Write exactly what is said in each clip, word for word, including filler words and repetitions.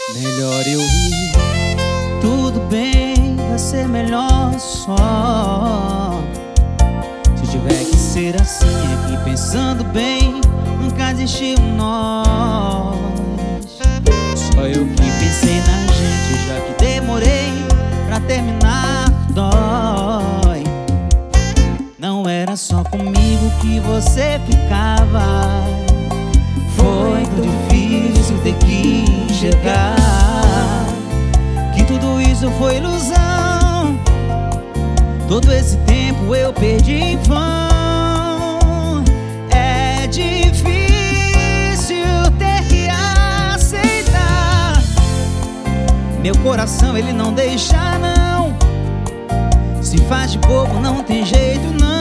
Melhor eu ir, tudo bem, vai ser melhor só. Se tiver que ser assim, aqui pensando bem, nunca existiu nós. Só eu que pensei na gente, já que demorei pra terminar, dói. Não era só comigo que você ficava, foi tão difícil ter que enxergar que tudo isso foi ilusão. Todo esse tempo eu perdi em vão. É difícil ter que aceitar. Meu coração ele não deixa não. Se faz de bobo não tem jeito não.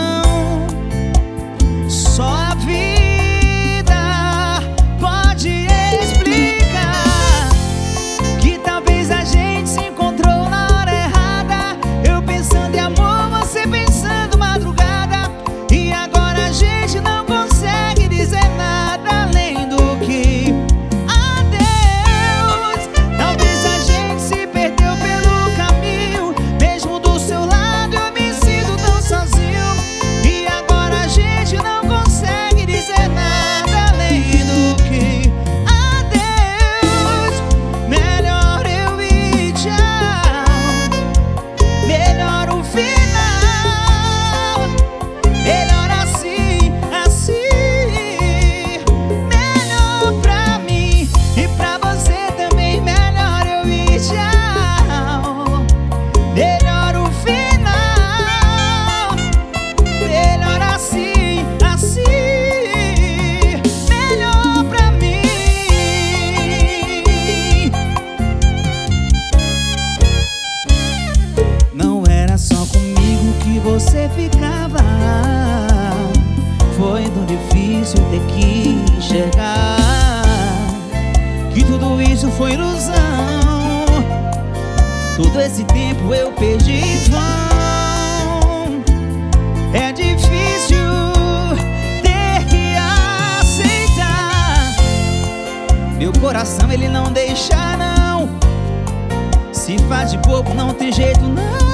Só a vida pode explicar que talvez a gente se encontrou na hora errada. Eu pensando em amor, você pensando madrugada, e agora a gente não consegue dizer nada além do que adeus. Talvez a gente se perdeu pelo caminho. Mesmo do seu lado eu me sinto tão sozinho, e agora a gente não consegue dizer nada além do que adeus. Melhor eu ir, tchau. Melhor o final. Melhor assim, assim. Melhor pra mim e pra você também. Melhor eu ir, tchau. Melhor o final. Melhor assim, assim. Melhor pra mim. Não era só comigo que você ficava, foi tão difícil ter que enxergar que tudo isso foi ilusão. Todo esse tempo eu perdi em vão. É difícil ter que aceitar. Meu coração ele não deixa não. Se faz de bobo não tem jeito não.